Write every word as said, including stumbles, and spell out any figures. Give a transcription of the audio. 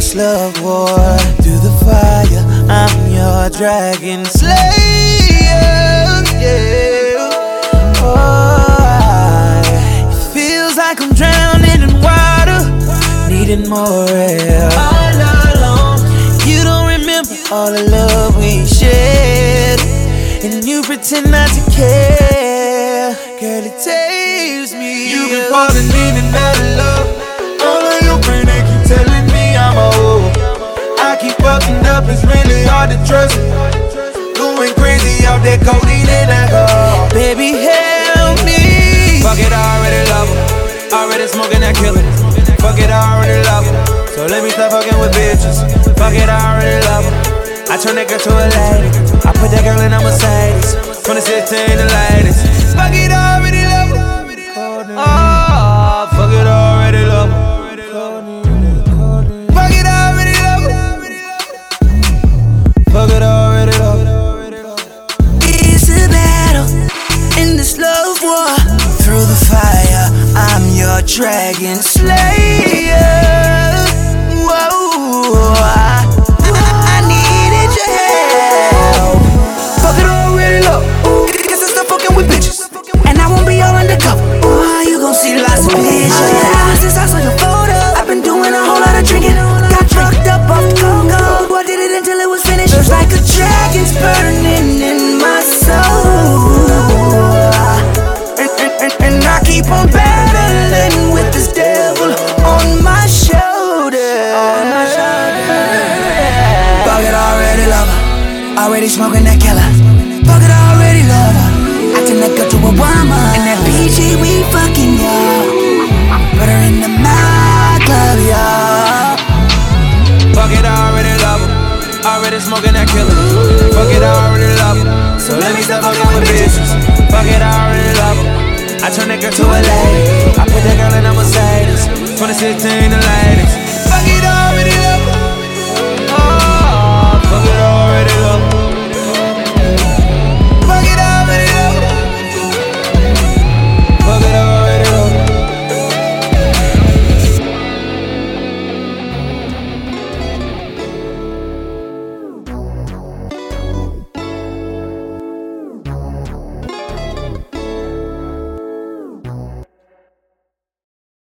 this love war. Through the fire, I'm your dragon slayer. Yeah. Oh, it feels like I'm drowning in water, needing more air. All alone, you don't remember all the love we shared, and you pretend not to care. Girl, it takes me. You've been falling in and out of love. All of your friends, they keep telling me I'm old. I keep fucking up, it's really hard to trust me. Going crazy off that codeine and alcohol. Baby, help me. Fuck it, I already love her. Already smoking that killer. Fuck it, I already love her. So let me stop fucking with bitches. Fuck it, I already love her. I turn that girl to a lady. I put that girl in a Mercedes. twenty sixteen, the latest. Fuck it, I already love her. Oh, fuck it, I already love her. Fuck it, I already love her. Fuck it, I already love her. It's a battle in this love war. Through the fire, I'm your dragon slayer. Whoa, I, I needed your help. Fuck it, I already love her. Guess I stop fucking with bitches, And I won't be all undercover. Oh, you gon' see lots of pictures. Ever since I saw your photo, I've been doing a whole lot of drinking. Got drugged up off the cocoa. I did it until it was finished. Feels like a dragon's burning in my soul. And, and, and, and I keep on battling with this devil on my shoulder. Fuck it, I already love her. Already smoking that killer. Fuck it, I already love her. I turn that girl to a woman. And that P G, we fucking, y'all. Put her in the my club, y'all. fuck it, I already love her. Already smoking that killer. Fuck it, I already love her. So let me stop fucking with bitches. Fuck it, I already love her. I turn that girl to a lady. I put that girl in a Mercedes. twenty sixteen, the latest.